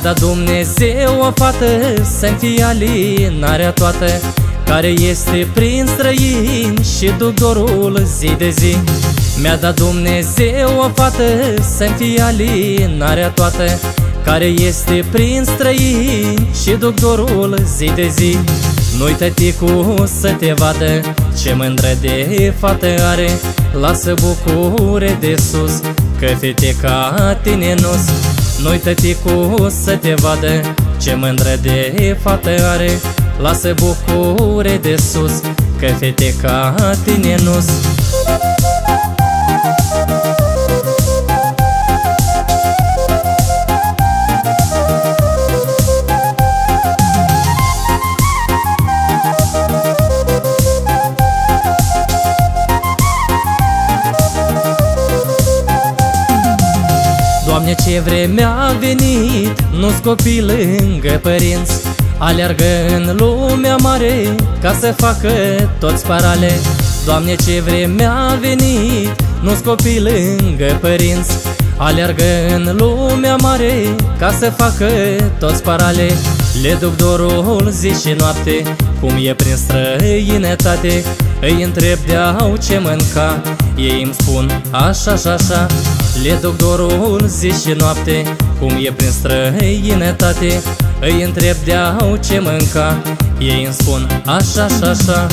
dat Dumnezeu o fată să-mi fie alinarea toată, care este prin străini și duc dorul zi de zi. Mi-a dat Dumnezeu o fată să-mi fie alinarea toată, care este prin străini și duc dorul zi de zi. Nu-i tăticu să te vadă, ce mândră de fată are, lasă bucure de sus, că fete ca tine nu-s. Nu-i tăticu să te vadă, ce mândră de fată are, lasă bucure de sus, că fete ca tine nu-s. Doamne, ce vreme a venit, nu-s copii lângă părinți, aleargă în lumea mare ca să facă toți parale. Doamne, ce vreme a venit, nu-s copii lângă părinți, aleargă în lumea mare ca să facă toți parale. Le duc dorul zi și noapte, cum e prin străinătate. Îi întreb de-au ce mânca, ei îmi spun așa și așa. Le duc dorul zi și noapte, cum e prin străinătate. Îi întreb de-au ce mânca, ei îmi spun așa și așa.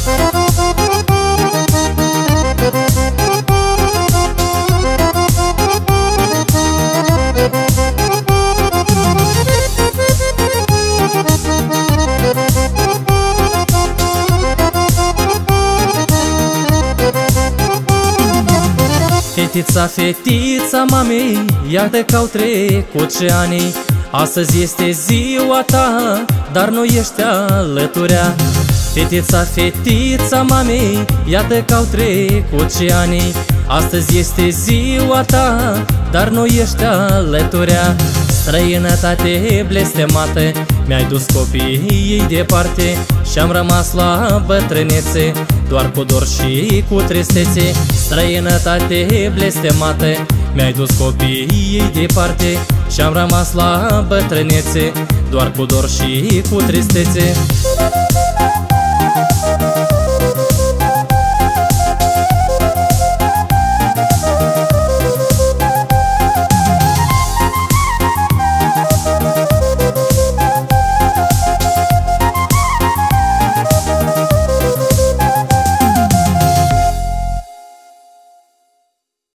Fetița, fetița mamei, iată că au trecut și ani. Astăzi este ziua ta, dar nu ești alăturea. Fetița, fetița mamei, iată că au trecut și ani. Astăzi este ziua ta, dar nu ești alăturea. Străinătate blestemată, mi-ai dus copiii departe, și-am rămas la bătrânețe, doar cu dor și cu tristețe. Străinătate blestemată, mi-ai dus copiii departe, și-am rămas la bătrânețe, doar cu dor și cu tristețe.